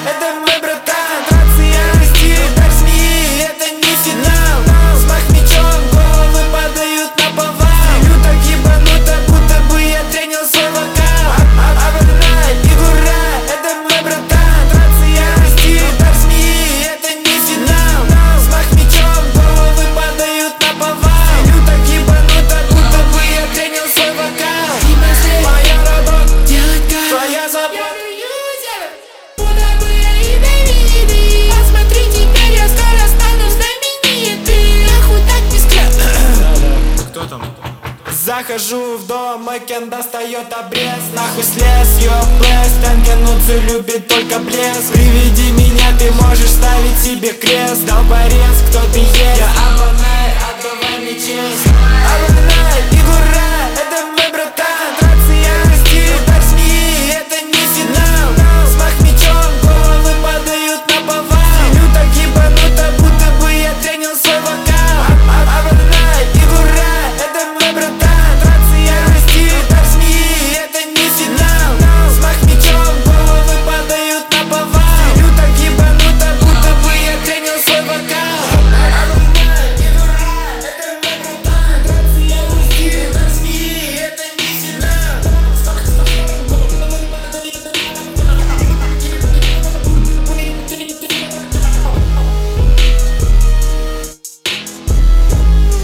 это мой братан. Рация, расти, удар змеи, это не финал. Взмах мечом, головы падают на повал. Стрелю так ебануто, будто бы я тренил свой вокал. Обогнать, фигура, это мой братан. Рация, расти, удар змеи, это не финал. Взмах мечом, головы падают на повал. Стрелю так ебануто, будто бы я тренил свой вокал. Моя работа, делать как твоя забота. Куда бы я и знаменитый. Посмотри, теперь я скоро стану знаменитый. Нахуй так не скрыт. Кто там? Захожу в дом, мой кен достает обрез. Нахуй слез, ёплес, Тенкенуцу любит только блеск. Приведи меня, ты можешь ставить себе крест. Долборез, кто ты есть? Я Абонай, отдавай мне честь. Абонай,